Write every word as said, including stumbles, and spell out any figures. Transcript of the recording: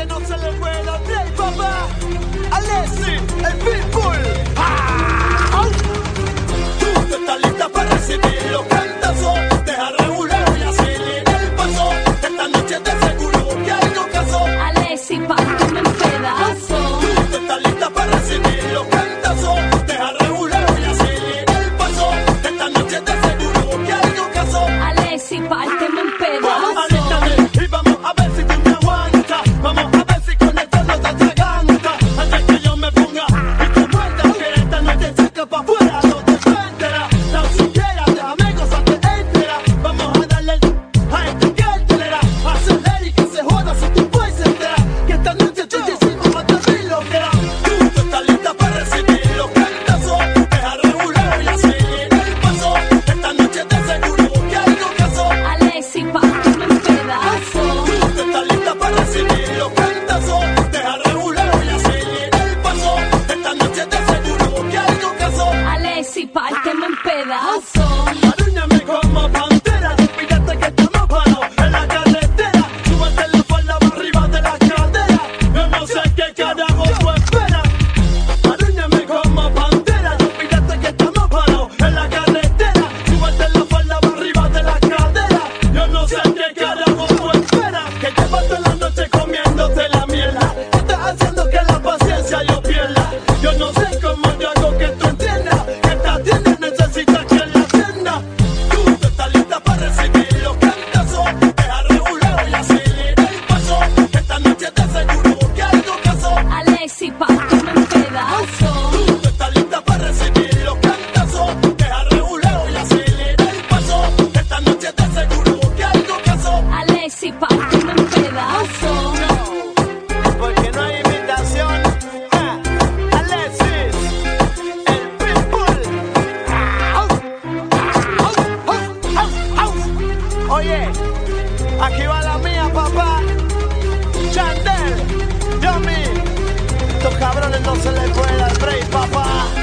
este no se le puede dar play, papá. Alessi, el Pitbull. ¡Ah! Tú estás lista para recibir los cantazos. Deja regular y acelera el paso. Esta noche de seguro que algo casó. Alessi, párteme en pedazos. Tú estás lista para recibir los cantazos. Deja regular y acelera el paso. Esta noche de seguro que algo casó. Alessi, párteme en pedazos. Y vamos a ver si tú me aguantas. Vamos a ver si con esto no te atraganta. Antes que yo me ponga y tú muerdas, que esta noche saca pa' afuera, no te enteras. Tan siquiera de amigos antes entera. Vamos a darle a este cartelera. Acelera y que se joda si tú puedes entrar. Que esta noche tú te hicimos hasta mil lo que era. Tú estás lista para recibir los cantazos. Deja regular y acelera el paso. Esta noche de seguro que algo casó. Alessi, párteme en pedazos. Tú estás lista para recibir los cantazos. Deja regular y acelera el paso. Esta noche de seguro que algo casó. Alessi, párteme en pedazos. Arúñame como pantera. Fíjate que estamos parados en la carretera. Súbete la falda para arriba de la cadera. Yo no sé qué carajo tú esperas. Arúñame como pantera. Fíjate que estamos parados en la carretera. Súbete la falda para arriba de la cadera. Yo no sé qué carajo tú esperas. Que llevas toda la noche comiéndote la mierda. Estás haciendo que la paciencia yo pierda. Yo no sé cómo yo hago que tú entiendas que esta tienda necesita que la atienda. Tú estás lista para recibir los cantazos. Deja regular y acelera el paso. Esta noche te aseguro que algo casó. Alessi, párteme en pedazos. Tú estás lista para recibir los cantazos. Deja regular y acelera el paso. Esta noche te aseguro que algo casó. Alessi, párteme en pedazos. Porque no hay imitación. Ja, Alexis, el Pitbull. Au, au, au, au, au. Oye, aquí va la mía, papá. Chandel, Yomi. Estos cabrones no se les puede dar break, papá.